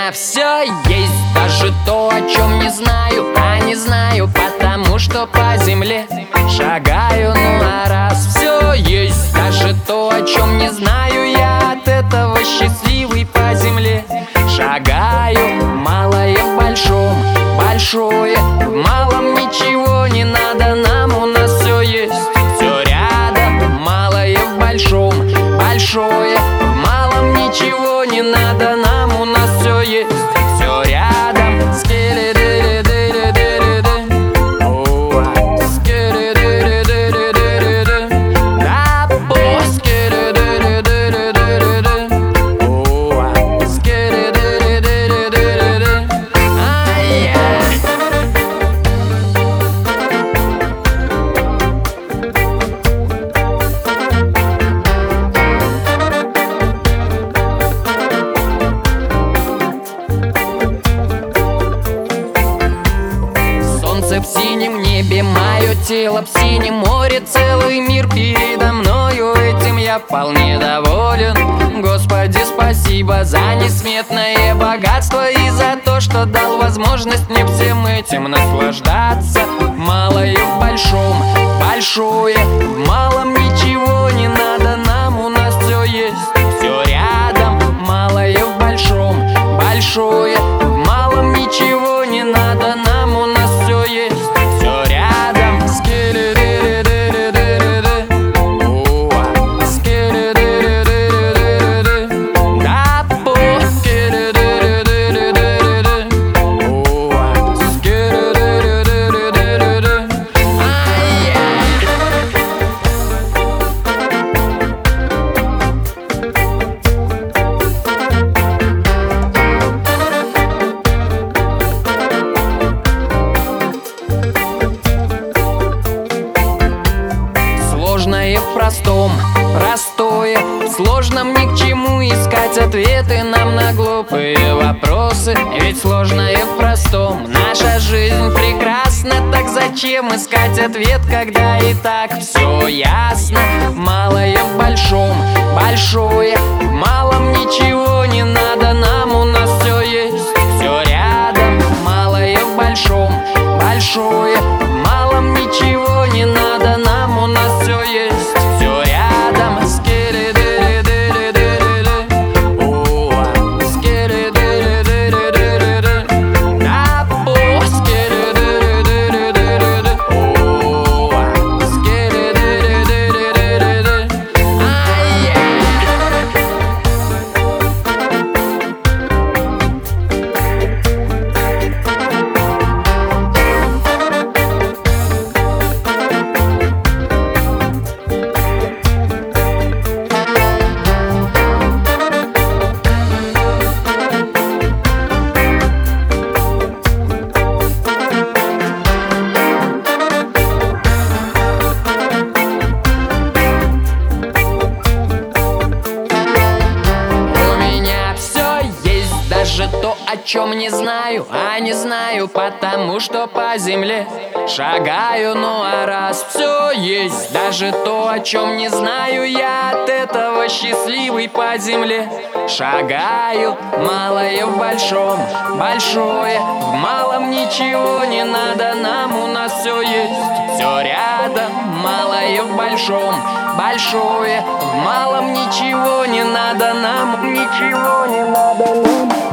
меня все есть, даже то, о чем не знаю, а не знаю, потому что по земле шагаю. Ну а раз все есть, даже то, о чем не знаю, я от этого счастливый. По земле шагаю, малое в большом, большое в малом, ничего не надо нам, у нас все есть, все рядом. Малое в большом, большое в малом, ничего не надо нам, у нас все есть, все рядом. В синем небе мое тело, в синем море целый мир передо мною. Этим я вполне доволен. Господи, спасибо за несметное богатство и за то, что дал возможность мне всем этим наслаждаться. Малое в большом, большое в малом, ничего не надо нам, у нас все есть, все рядом. Малое в большом, большое в малом, ничего не надо нам, у нас все есть, все рядом. Сложное в простом, простое в сложном, ни к чему искать ответы нам на глупые вопросы. Ведь сложное в простом, наша жизнь прекрасна, так зачем искать ответ, когда и так все ясно? Малое в большом, большое в малом, ничего не надо нам, у нас все есть, все рядом. Малое в большом, большое в малом, ничего не надо нам, у нас все есть, все рядом. Даже то, о чем не знаю, а не знаю, потому что по земле шагаю. Ну а раз все есть, даже то, о чем не знаю, я от этого счастливый. По земле шагаю, малое в большом, большое в малом, ничего не надо нам, у нас все есть, все рядом. Малое в большом, большое в малом, ничего не надо нам, ничего не надо нам.